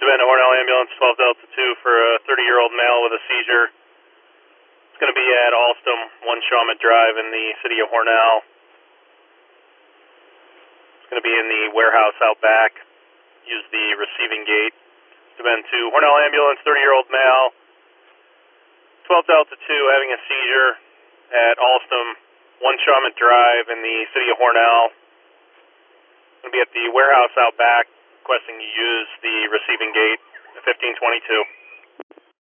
Savannah Hornell Ambulance, 12 Delta 2 for a 30-year-old male with a seizure. It's going to be at Alstom, 1 Shawmut Drive in the city of Hornell. It's going to be in the warehouse out back. Use the receiving gate. Savannah 2, Hornell Ambulance, 30-year-old male, 12 Delta 2 having a seizure at Alstom, 1 Shawmut Drive in the city of Hornell. Going to be at the warehouse out back, requesting you use the receiving gate, 1522.